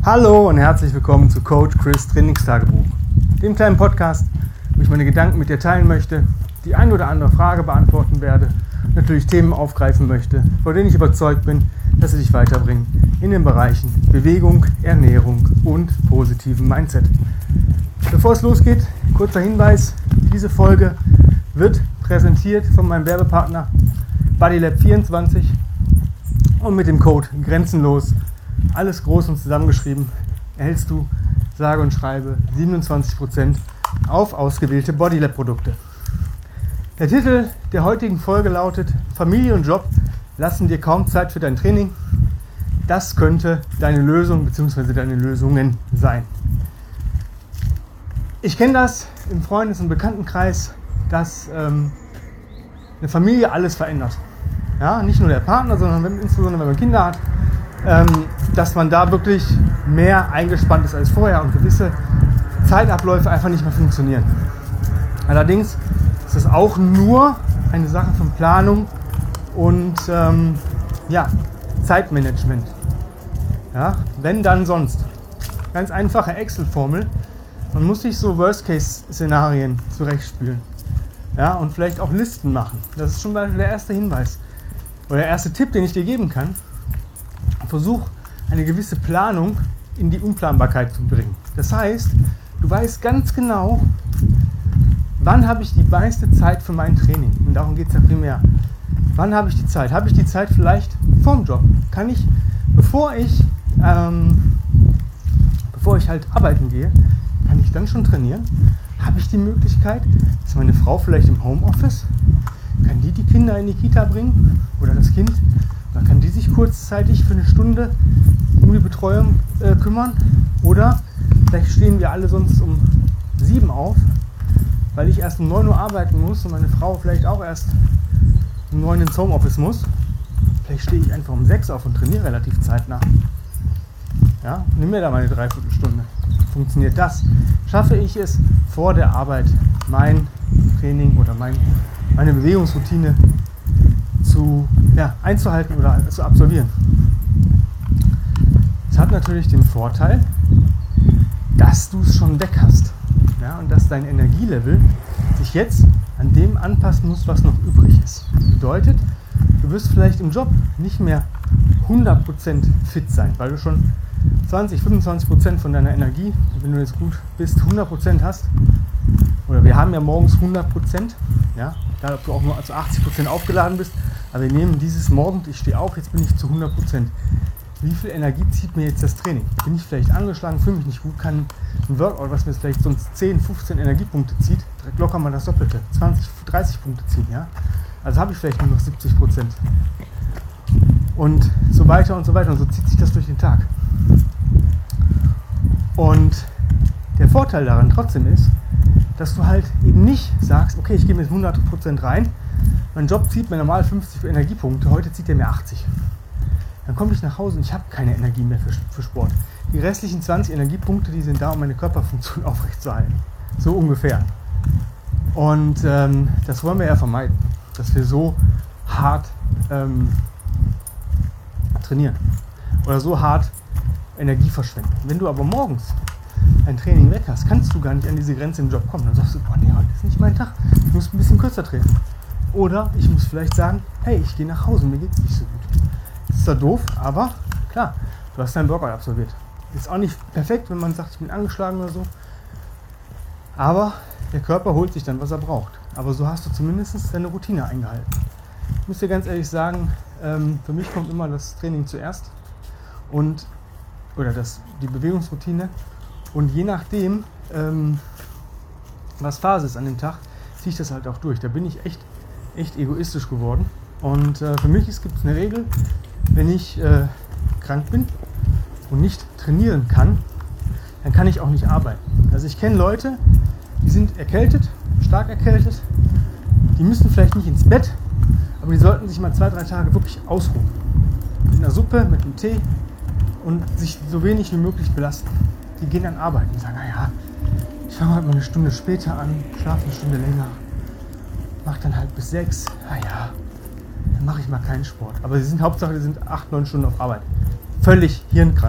Hallo und herzlich willkommen zu Coach Chris Trainingstagebuch, dem kleinen Podcast, wo ich meine Gedanken mit dir teilen möchte, die ein oder andere Frage beantworten werde, natürlich Themen aufgreifen möchte, von denen ich überzeugt bin, dass sie dich weiterbringen in den Bereichen Bewegung, Ernährung und positiven Mindset. Bevor es losgeht, kurzer Hinweis, diese Folge wird präsentiert von meinem Werbepartner BodyLab24 und mit dem Code Grenzenlos, alles groß und zusammengeschrieben, erhältst du sage und schreibe 27% auf ausgewählte BodyLab-Produkte. Der Titel der heutigen Folge lautet: Familie und Job lassen dir kaum Zeit für dein Training. Das könnte deine Lösung bzw. deine Lösungen sein. Ich kenne das im Freundes- und Bekanntenkreis, dass eine Familie alles verändert. Ja, nicht nur der Partner, sondern insbesondere wenn man Kinder hat, dass man da wirklich mehr eingespannt ist als vorher und gewisse Zeitabläufe einfach nicht mehr funktionieren. Allerdings ist es auch nur eine Sache von Planung und Zeitmanagement. Ja, wenn dann sonst. Ganz einfache Excel-Formel. Man muss sich so Worst-Case-Szenarien zurechtspielen. Ja, und vielleicht auch Listen machen. Das ist schon mal der erste Hinweis. Oder der erste Tipp, den ich dir geben kann. Versuch, eine gewisse Planung in die Unplanbarkeit zu bringen. Das heißt, du weißt ganz genau, wann habe ich die meiste Zeit für mein Training. Und darum geht es ja primär. Wann habe ich die Zeit? Habe ich die Zeit vielleicht vorm Job? Kann ich, bevor ich halt arbeiten gehe, kann ich dann schon trainieren? Habe ich die Möglichkeit, ist meine Frau vielleicht im Homeoffice? Kann die Kinder in die Kita bringen? Oder das Kind? Dann kann die sich kurzzeitig für eine Stunde um die Betreuung kümmern. Oder vielleicht stehen wir alle sonst um 7 auf, weil ich erst um 9 Uhr arbeiten muss und meine Frau vielleicht auch erst um 9 ins Homeoffice muss. Vielleicht stehe ich einfach um 6 auf und trainiere relativ zeitnah. Ja, nimm mir da meine Dreiviertelstunde. Funktioniert das? Schaffe ich es vor der Arbeit, mein Training oder meine Bewegungsroutine einzuhalten oder zu absolvieren? Es hat natürlich den Vorteil, dass du es schon weg hast, ja, und dass dein Energielevel sich jetzt an dem anpassen muss, was noch übrig ist. Bedeutet, du wirst vielleicht im Job nicht mehr 100% fit sein, weil du schon 20-25% von deiner Energie, wenn du jetzt gut bist, 100% hast. Oder wir haben ja morgens 100%, ja, egal ob du auch nur zu 80% aufgeladen bist, aber wir nehmen dieses Morgen, ich stehe auf, jetzt bin ich zu 100%. Wie viel Energie zieht mir jetzt das Training? Bin ich vielleicht angeschlagen, fühle mich nicht gut, kann ein Workout, was mir vielleicht sonst 10, 15 Energiepunkte zieht, direkt locker mal das Doppelte, 20, 30 Punkte ziehen, ja? Also habe ich vielleicht nur noch 70%. Und so weiter und so weiter. Und so zieht sich das durch den Tag. Und der Vorteil daran trotzdem ist, dass du halt eben nicht sagst, okay, ich gehe mit 100% rein, mein Job zieht mir normal 50 Energiepunkte, heute zieht er mir 80. Dann komme ich nach Hause und ich habe keine Energie mehr für Sport. Die restlichen 20 Energiepunkte, die sind da, um meine Körperfunktion aufrechtzuerhalten. So ungefähr. Und das wollen wir ja vermeiden, dass wir so hart trainieren oder so hart Energie verschwenden. Wenn du aber morgens ein Training weg hast, kannst du gar nicht an diese Grenze im Job kommen. Dann sagst du, boah, nee, heute ist nicht mein Tag, ich muss ein bisschen kürzer treten. Oder ich muss vielleicht sagen, hey, ich gehe nach Hause, mir geht es nicht so gut. Das ist zwar doof, aber klar, du hast deinen Workout absolviert. Ist auch nicht perfekt, wenn man sagt, ich bin angeschlagen oder so. Aber der Körper holt sich dann, was er braucht. Aber so hast du zumindest deine Routine eingehalten. Ich muss dir ganz ehrlich sagen, für mich kommt immer das Training zuerst oder die Bewegungsroutine. Und je nachdem, was Phase ist an dem Tag, ziehe ich das halt auch durch. Da bin ich echt egoistisch geworden. Und für mich gibt es eine Regel, wenn ich krank bin und nicht trainieren kann, dann kann ich auch nicht arbeiten. Also ich kenne Leute, die sind erkältet, stark erkältet, die müssen vielleicht nicht ins Bett, aber die sollten sich mal 2-3 Tage wirklich ausruhen. Mit einer Suppe, mit einem Tee und sich so wenig wie möglich belasten. Die gehen dann arbeiten und sagen, naja, ich fange heute mal eine Stunde später an, schlafe eine Stunde länger, mache dann halt bis 6, naja, dann mache ich mal keinen Sport. Aber Hauptsache, die sind 8-9 Stunden auf Arbeit. Völlig hirnkrank.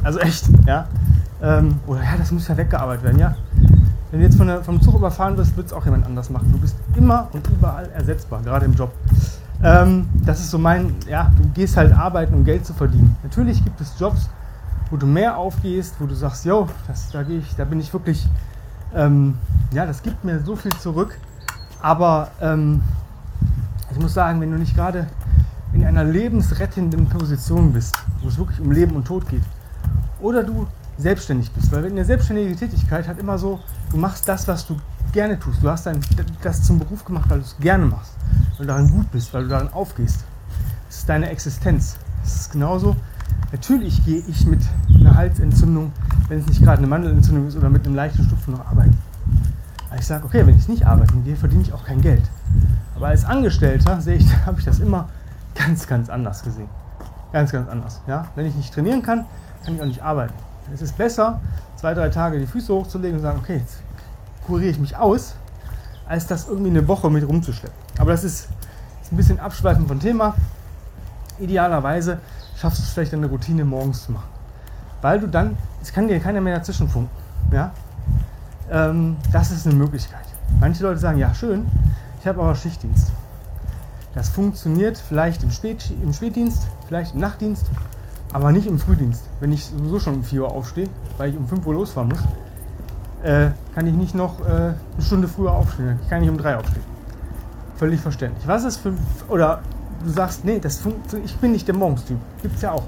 Also echt, ja. Oder ja, das muss ja weggearbeitet werden, ja. Wenn du jetzt vom Zug überfahren wirst, wird es auch jemand anders machen. Du bist immer und überall ersetzbar, gerade im Job. Das ist so du gehst halt arbeiten, um Geld zu verdienen. Natürlich gibt es Jobs, wo du mehr aufgehst, wo du sagst, yo, da bin ich wirklich, das gibt mir so viel zurück. Aber ich muss sagen, wenn du nicht gerade in einer lebensrettenden Position bist, wo es wirklich um Leben und Tod geht, oder du selbstständig bist, weil eine selbstständige Tätigkeit hat immer so, du machst das, was du gerne tust. Du hast das zum Beruf gemacht, weil du es gerne machst, weil du darin gut bist, weil du darin aufgehst. Das ist deine Existenz. Das ist genauso. Natürlich gehe ich mit einer Halsentzündung, wenn es nicht gerade eine Mandelentzündung ist, oder mit einem leichten Schnupfen noch arbeiten. Aber ich sage, okay, wenn ich nicht arbeiten gehe, verdiene ich auch kein Geld. Aber als Angestellter habe ich das immer ganz, ganz anders gesehen. Ganz, ganz anders. Ja? Wenn ich nicht trainieren kann, kann ich auch nicht arbeiten. Es ist besser, 2-3 Tage die Füße hochzulegen und sagen, okay, jetzt kuriere ich mich aus, als das irgendwie eine Woche mit rumzuschleppen. Aber das ist ein bisschen abschweifend vom Thema. Idealerweise schaffst du es vielleicht eine Routine morgens zu machen. Weil du dann, es kann dir keiner mehr dazwischen funken. Ja? Das ist eine Möglichkeit. Manche Leute sagen, ja schön, ich habe aber Schichtdienst. Das funktioniert vielleicht im Spätdienst, vielleicht im Nachtdienst, aber nicht im Frühdienst. Wenn ich sowieso schon um 4 Uhr aufstehe, weil ich um 5 Uhr losfahren muss, kann ich nicht noch eine Stunde früher aufstehen. Ich kann nicht um 3 aufstehen. Völlig verständlich. Was ist oder du sagst, nee, ich bin nicht der Morgenstyp. Gibt's ja auch.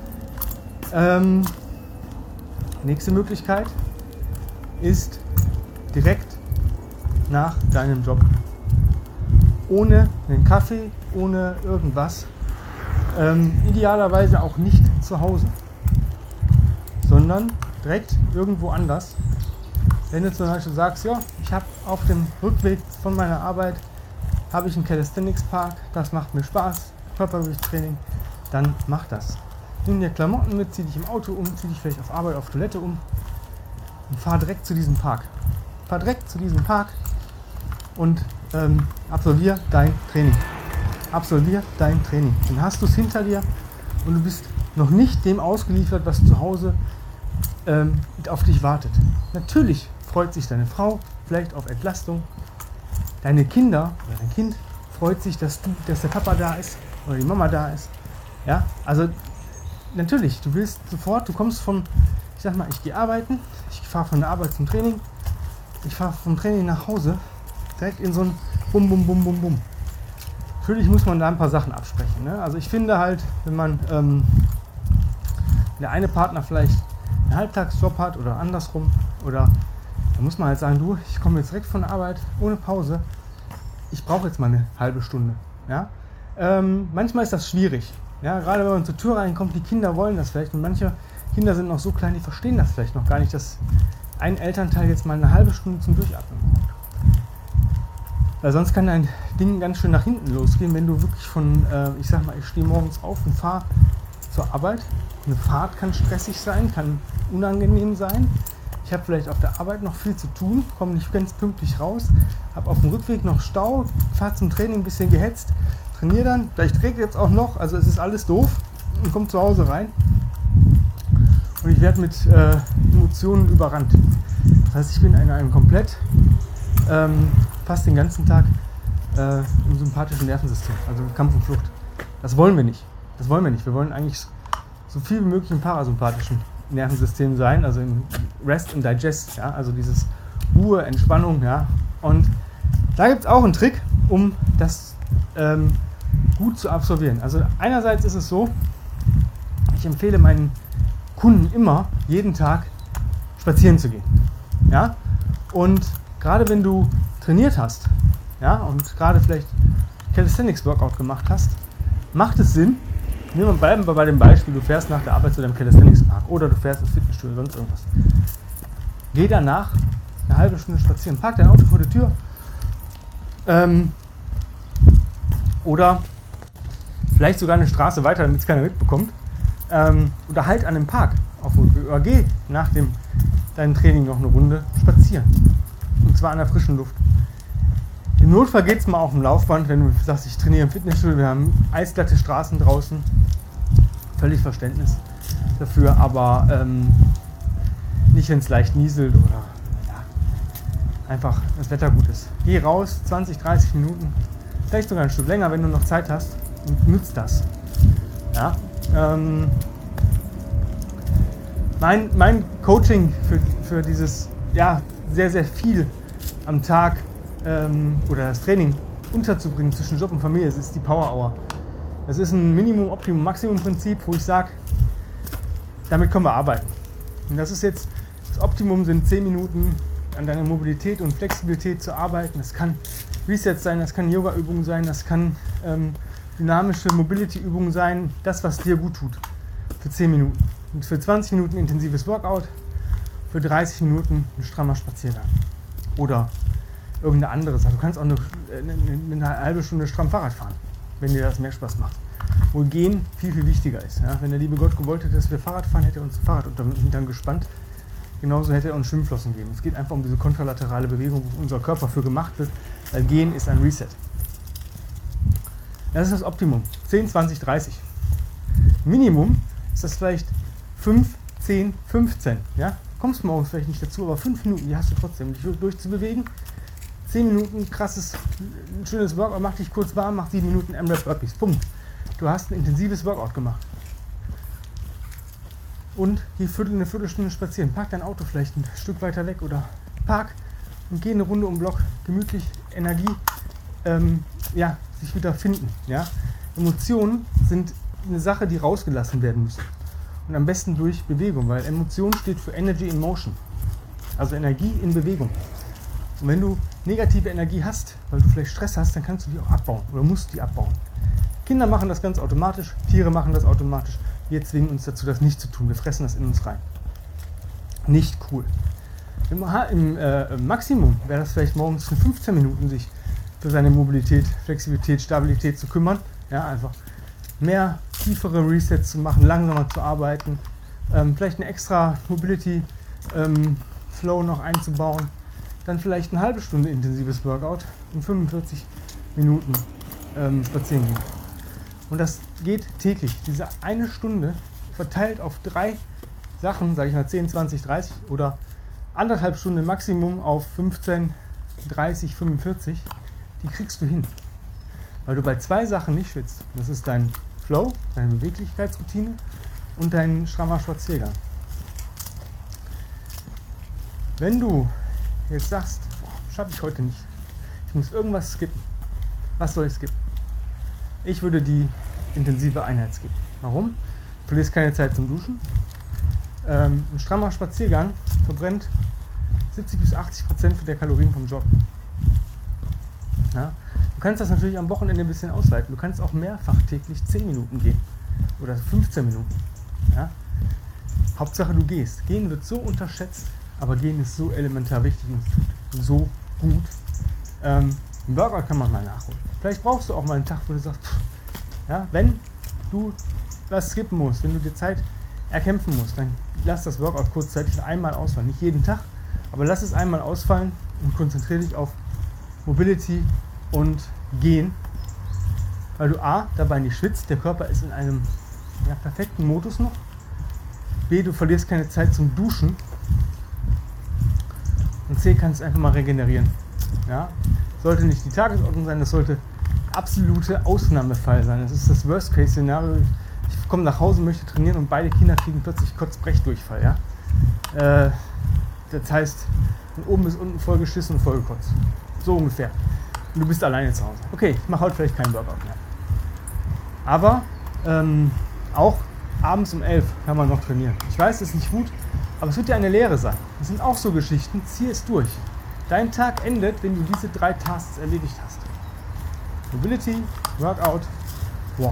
Nächste Möglichkeit ist direkt nach deinem Job. Ohne einen Kaffee, ohne irgendwas. Idealerweise auch nicht zu Hause, sondern direkt irgendwo anders. Wenn du zum Beispiel sagst, ja, ich habe auf dem Rückweg von meiner Arbeit habe ich einen Calisthenics Park, das macht mir Spaß, Körpergewichtstraining, dann mach das. Nimm dir Klamotten mit, zieh dich im Auto um, zieh dich vielleicht auf Arbeit, auf Toilette um und fahr direkt zu diesem Park. Fahr direkt zu diesem Park und absolvier dein Training. Absolvier dein Training. Dann hast du es hinter dir und du bist noch nicht dem ausgeliefert, was zu Hause auf dich wartet. Natürlich freut sich deine Frau vielleicht auf Entlastung. Deine Kinder oder dein Kind freut sich, dass der Papa da ist oder die Mama da ist. Ja, also natürlich, du kommst ich gehe arbeiten, ich fahre von der Arbeit zum Training, ich fahre vom Training nach Hause, direkt in so ein Bum, Bum, Bum, Bum, Bum. Natürlich muss man da ein paar Sachen absprechen. Ne? Also ich finde halt, wenn der eine Partner vielleicht einen Halbtagsjob hat oder andersrum, oder da muss man halt sagen, du, ich komme jetzt direkt von der Arbeit, ohne Pause, ich brauche jetzt mal eine halbe Stunde. Ja? Manchmal ist das schwierig. Ja? Gerade wenn man zur Tür reinkommt, die Kinder wollen das vielleicht und manche Kinder sind noch so klein, die verstehen das vielleicht noch gar nicht, dass ein Elternteil jetzt mal eine halbe Stunde zum Durchatmen braucht. Weil sonst kann dein Ding ganz schön nach hinten losgehen, wenn du wirklich ich stehe morgens auf und fahre zur Arbeit. Eine Fahrt kann stressig sein, kann unangenehm sein. Ich habe vielleicht auf der Arbeit noch viel zu tun, komme nicht ganz pünktlich raus, habe auf dem Rückweg noch Stau, fahre zum Training ein bisschen gehetzt, trainiere dann, vielleicht regnet jetzt auch noch, also es ist alles doof und komme zu Hause rein und ich werde mit Emotionen überrannt. Das heißt, ich bin in einem komplett fast den ganzen Tag im sympathischen Nervensystem, also Kampf und Flucht. Das wollen wir nicht. Wir wollen eigentlich so viel wie möglich im parasympathischen Nervensystem sein, also im Rest and Digest, ja, also dieses Ruhe, Entspannung, ja. Und da gibt es auch einen Trick, um das gut zu absolvieren. Also einerseits ist es so, ich empfehle meinen Kunden immer, jeden Tag spazieren zu gehen. Ja? Und gerade wenn du trainiert hast, ja, und gerade vielleicht Calisthenics Workout gemacht hast, macht es Sinn, bleiben wir bei dem Beispiel, du fährst nach der Arbeit zu deinem Calisthenics Park oder du fährst ins Fitnessstudio oder sonst irgendwas. Geh danach eine halbe Stunde spazieren, park dein Auto vor der Tür oder vielleicht sogar eine Straße weiter, damit es keiner mitbekommt, oder halt an dem Park oder geh nach deinem Training noch eine Runde spazieren. Und zwar an der frischen Luft. Im Notfall geht es mal auf dem Laufband, wenn du sagst, ich trainiere im Fitnessstudio, wir haben eisglatte Straßen draußen, völlig Verständnis. dafür, aber nicht, wenn es leicht nieselt oder einfach das Wetter gut ist. Geh raus, 20, 30 Minuten, vielleicht sogar ein Stück länger, wenn du noch Zeit hast, und nutzt das. Ja? Mein Coaching für dieses sehr, sehr viel am Tag oder das Training unterzubringen zwischen Job und Familie, das ist die Power Hour. Das ist ein Minimum, Optimum, Maximum Prinzip, wo ich sage, damit können wir arbeiten. Und das ist jetzt, das Optimum sind 10 Minuten an deiner Mobilität und Flexibilität zu arbeiten. Das kann Resets sein, das kann Yoga-Übungen sein, das kann dynamische Mobility-Übungen sein, das, was dir gut tut. Für 10 Minuten. Und für 20 Minuten intensives Workout, für 30 Minuten ein strammer Spaziergang. Oder irgendeine andere Sache. Du kannst auch eine halbe Stunde stramm Fahrrad fahren, wenn dir das mehr Spaß macht. Wo Gehen viel, viel wichtiger ist. Ja? Wenn der liebe Gott gewollt hätte, dass wir Fahrrad fahren, hätte er uns ein Fahrrad unter den Hintern gespannt. Genauso hätte er uns Schwimmflossen gegeben. Es geht einfach um diese kontralaterale Bewegung, wo unser Körper für gemacht wird, weil Gehen ist ein Reset. Das ist das Optimum. 10, 20, 30. Minimum ist das vielleicht 5, 10, 15. Ja? Kommst morgens vielleicht nicht dazu, aber 5 Minuten, die hast du trotzdem, dich durchzubewegen. 10 Minuten, krasses, ein schönes Workout, mach dich kurz warm, mach 7 Minuten M-Rap Burpees. Punkt. Du hast ein intensives Workout gemacht. Und geh eine Viertelstunde spazieren. Park dein Auto vielleicht ein Stück weiter weg oder park und geh eine Runde um den Block. Gemütlich, Energie, sich wieder finden. Ja? Emotionen sind eine Sache, die rausgelassen werden müssen. Und am besten durch Bewegung, weil Emotion steht für Energy in Motion. Also Energie in Bewegung. Und wenn du negative Energie hast, weil du vielleicht Stress hast, dann kannst du die auch abbauen oder musst die abbauen. Kinder machen das ganz automatisch, Tiere machen das automatisch. Wir zwingen uns dazu, das nicht zu tun. Wir fressen das in uns rein. Nicht cool. Im Maximum wäre das vielleicht morgens für 15 Minuten, sich für seine Mobilität, Flexibilität, Stabilität zu kümmern. Ja, einfach mehr tiefere Resets zu machen, langsamer zu arbeiten, vielleicht eine extra Mobility Flow noch einzubauen, dann vielleicht eine halbe Stunde intensives Workout und 45 Minuten spazieren gehen. Und das geht täglich. Diese eine Stunde verteilt auf 3 Sachen, sage ich mal 10, 20, 30 oder 1,5 Stunden Maximum auf 15, 30, 45, die kriegst du hin. Weil du bei 2 Sachen nicht schwitzt. Das ist dein Flow, deine Beweglichkeitsroutine und dein strammer Spaziergang. Wenn du jetzt sagst, schaffe ich heute nicht, ich muss irgendwas skippen, was soll ich skippen? Ich würde die intensive Einheit skippen. Warum? Du verlierst keine Zeit zum Duschen. Ein strammer Spaziergang verbrennt 70-80% der Kalorien vom Joggen. Ja? Du kannst das natürlich am Wochenende ein bisschen ausweiten. Du kannst auch mehrfach täglich 10 Minuten gehen oder 15 Minuten. Ja? Hauptsache du gehst. Gehen wird so unterschätzt, aber Gehen ist so elementar wichtig und tut so gut. Ein Workout kann man mal nachholen. Vielleicht brauchst du auch mal einen Tag, wo du sagst, wenn du was skippen musst, wenn du dir Zeit erkämpfen musst, dann lass das Workout kurzzeitig einmal ausfallen. Nicht jeden Tag, aber lass es einmal ausfallen und konzentriere dich auf Mobility und Gehen, weil du A, dabei nicht schwitzt, der Körper ist in einem perfekten Modus noch, B, du verlierst keine Zeit zum Duschen und C, kannst einfach mal regenerieren. Ja? Sollte nicht die Tagesordnung sein, das sollte absolute Ausnahmefall sein. Das ist das Worst-Case-Szenario. Ich komme nach Hause, möchte trainieren und beide Kinder kriegen plötzlich Kotzbrechdurchfall. Ja? Das heißt, von oben bis unten vollgeschissen und vollgekotzt. So ungefähr. Und du bist alleine zu Hause. Okay, ich mache heute vielleicht keinen Workout mehr. Aber auch abends um 11 kann man noch trainieren. Ich weiß, das ist nicht gut, aber es wird ja eine Lehre sein. Das sind auch so Geschichten, zieh es durch. Dein Tag endet, wenn du diese 3 Tasks erledigt hast. Mobility, Workout, Walk.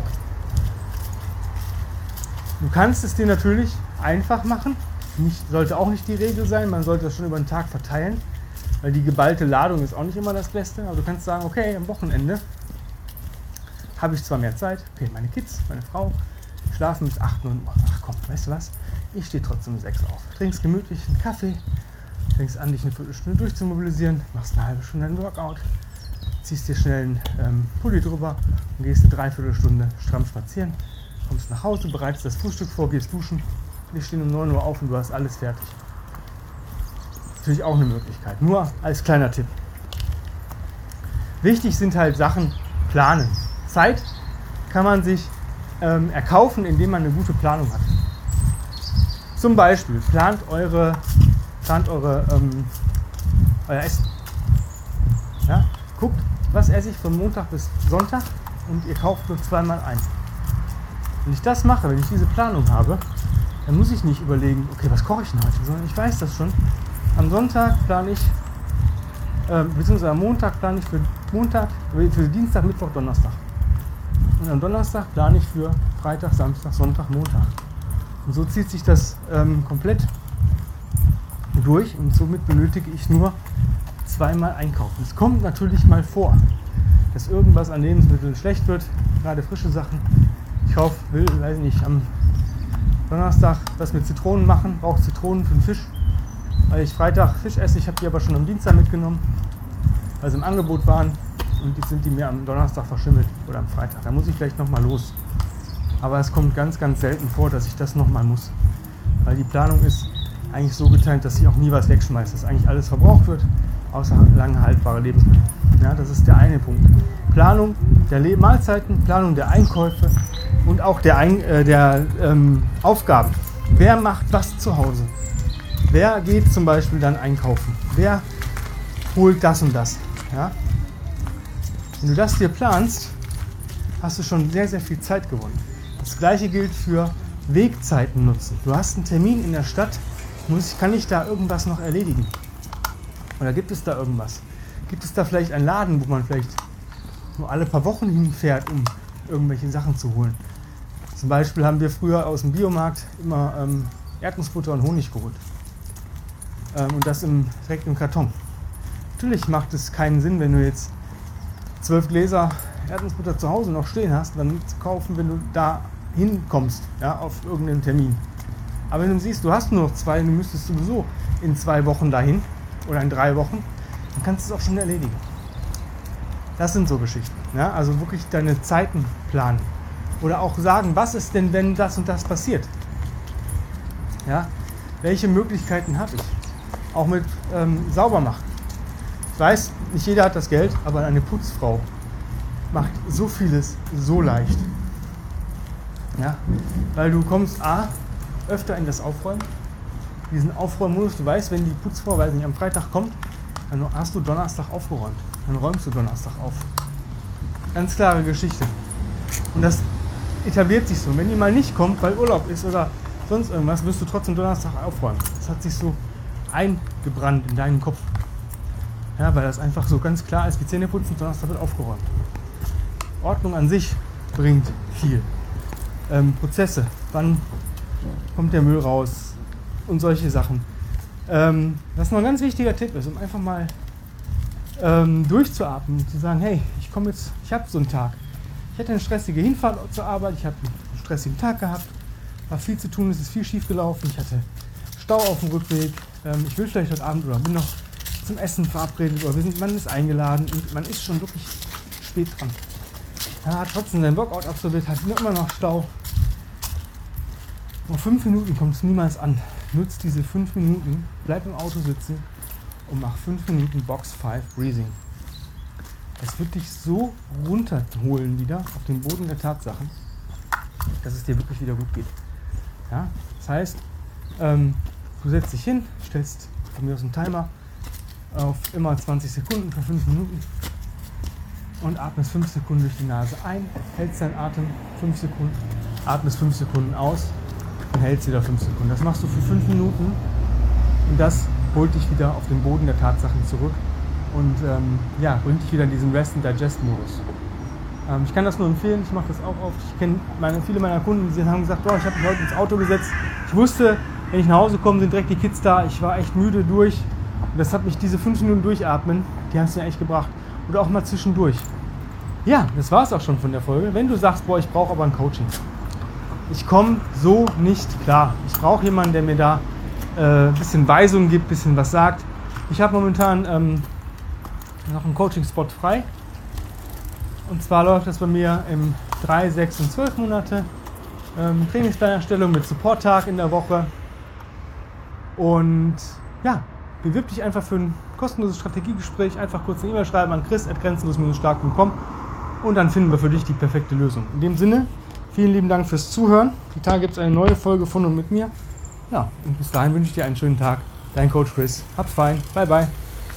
Du kannst es dir natürlich einfach machen. Sollte auch nicht die Regel sein. Man sollte das schon über den Tag verteilen, weil die geballte Ladung ist auch nicht immer das Beste. Aber du kannst sagen, okay, am Wochenende habe ich zwar mehr Zeit. Okay, meine Kids, meine Frau schlafen bis 8 Uhr. Ach komm, weißt du was? Ich stehe trotzdem um 6 auf. Trinkst gemütlich einen Kaffee, fängst an, dich eine Viertelstunde durchzumobilisieren, machst eine halbe Stunde ein Workout, ziehst dir schnell einen Pulli drüber und gehst eine Dreiviertelstunde stramm spazieren. kommst nach Hause, bereitest das Frühstück vor, gehst duschen, wir stehen um 9 Uhr auf und du hast alles fertig. Natürlich auch eine Möglichkeit, nur als kleiner Tipp. Wichtig sind halt Sachen planen. Zeit kann man sich erkaufen, indem man eine gute Planung hat. Zum Beispiel plant euer Essen. Ja? Guckt, was esse ich von Montag bis Sonntag und ihr kauft nur zweimal ein. Wenn ich das mache, wenn ich diese Planung habe, dann muss ich nicht überlegen, okay, was koche ich denn heute, sondern ich weiß das schon. Am Sonntag plane ich, beziehungsweise am Montag plane ich für Dienstag, Mittwoch, Donnerstag. Und am Donnerstag plane ich für Freitag, Samstag, Sonntag, Montag. Und so zieht sich das komplett durch und somit benötige ich nur zweimal einkaufen. Es kommt natürlich mal vor, dass irgendwas an Lebensmitteln schlecht wird, gerade frische Sachen. Ich weiß nicht, am Donnerstag was mit Zitronen machen, brauche Zitronen für den Fisch, weil ich Freitag Fisch esse. Ich habe die aber schon am Dienstag mitgenommen, weil sie im Angebot waren und jetzt sind die mir am Donnerstag verschimmelt oder am Freitag. Da muss ich vielleicht nochmal los. Aber es kommt ganz, ganz selten vor, dass ich das nochmal muss, weil die Planung ist eigentlich so getimt, dass ich auch nie was wegschmeiße, dass eigentlich alles verbraucht wird, außer lange haltbare Lebensmittel. Ja, das ist der eine Punkt. Planung der Mahlzeiten, Planung der Einkäufe und auch der Aufgaben. Wer macht was zu Hause? Wer geht zum Beispiel dann einkaufen? Wer holt das und das? Ja? Wenn du das dir planst, hast du schon sehr, sehr viel Zeit gewonnen. Das gleiche gilt für Wegzeiten nutzen. Du hast einen Termin in der Stadt, kann ich da irgendwas noch erledigen? Oder gibt es da irgendwas? Gibt es da vielleicht einen Laden, wo man vielleicht nur alle paar Wochen hinfährt, um irgendwelche Sachen zu holen? Zum Beispiel haben wir früher aus dem Biomarkt immer Erdnussbutter und Honig geholt. Und das direkt im Karton. Natürlich macht es keinen Sinn, wenn du jetzt 12 Gläser Erdnussbutter zu Hause noch stehen hast, dann zu kaufen, wenn du da hinkommst, ja, auf irgendeinen Termin. Aber wenn du siehst, du hast nur noch 2, du müsstest sowieso in 2 Wochen dahin oder in 3 Wochen, dann kannst du es auch schon erledigen. Das sind so Geschichten. Ja? Also wirklich deine Zeiten planen. Oder auch sagen, was ist denn, wenn das und das passiert? Ja? Welche Möglichkeiten habe ich? Auch mit Saubermachen. Ich weiß, nicht jeder hat das Geld, aber eine Putzfrau macht so vieles so leicht. Ja? Weil du kommst öfter in das Aufräumen. Diesen Aufräummodus, du weißt, wenn die Putzfrau, weiß nicht, am Freitag kommt, dann hast du Donnerstag aufgeräumt. Dann räumst du Donnerstag auf. Ganz klare Geschichte. Und das etabliert sich so. Wenn die mal nicht kommt, weil Urlaub ist oder sonst irgendwas, wirst du trotzdem Donnerstag aufräumen. Das hat sich so eingebrannt in deinen Kopf. Ja, weil das einfach so ganz klar ist, wie Zähne putzen, Donnerstag wird aufgeräumt. Ordnung an sich bringt viel. Prozesse, wann kommt der Müll raus und solche Sachen. Was noch ein ganz wichtiger Tipp ist, um einfach mal durchzuatmen und zu sagen, hey, ich habe so einen Tag. Ich hatte eine stressige Hinfahrt zur Arbeit, ich habe einen stressigen Tag gehabt, war viel zu tun, es ist viel schief gelaufen, ich hatte Stau auf dem Rückweg, ich will vielleicht heute Abend oder bin noch zum Essen verabredet oder man ist eingeladen und man ist schon wirklich spät dran. Er hat trotzdem seinen Workout absolviert, hat immer noch Stau. Nach 5 Minuten kommt es niemals an. Nutzt diese 5 Minuten, bleib im Auto sitzen und mach 5 Minuten Box 5 Breathing. Es wird dich so runterholen wieder auf den Boden der Tatsachen, dass es dir wirklich wieder gut geht. Ja? Das heißt, du setzt dich hin, stellst von mir aus einen Timer auf immer 20 Sekunden für 5 Minuten und atmest 5 Sekunden durch die Nase ein, hältst deinen Atem 5 Sekunden, atmest 5 Sekunden aus und hältst wieder 5 Sekunden. Das machst du für 5 Minuten und das holt dich wieder auf den Boden der Tatsachen zurück und bringt dich wieder in diesen Rest-and-Digest-Modus. Ich kann das nur empfehlen, ich mache das auch oft. Ich kenne viele meiner Kunden, die haben gesagt, ich habe mich heute ins Auto gesetzt. Ich wusste, wenn ich nach Hause komme, sind direkt die Kids da. Ich war echt müde durch. Und das hat mich diese 5 Minuten durchatmen, die haben es mir echt gebracht. Oder auch mal zwischendurch. Ja, das war es auch schon von der Folge. Wenn du sagst, ich brauche aber ein Coaching. Ich komme so nicht klar. Ich brauche jemanden, der mir da ein bisschen Weisungen gibt, ein bisschen was sagt. Ich habe momentan noch einen Coaching-Spot frei. Und zwar läuft das bei mir im 3, 6 und 12 Monate. Trainingsplanerstellung mit Support-Tag in der Woche. Und ja, bewirb dich einfach für ein kostenloses Strategiegespräch. Einfach kurz eine E-Mail schreiben an chris@grenzenlos-stark.com und dann finden wir für dich die perfekte Lösung. In dem Sinne, vielen lieben Dank fürs Zuhören. Die Tage gibt es eine neue Folge von und mit mir. Ja, und bis dahin wünsche ich dir einen schönen Tag. Dein Coach Chris. Hab's fein. Bye, bye.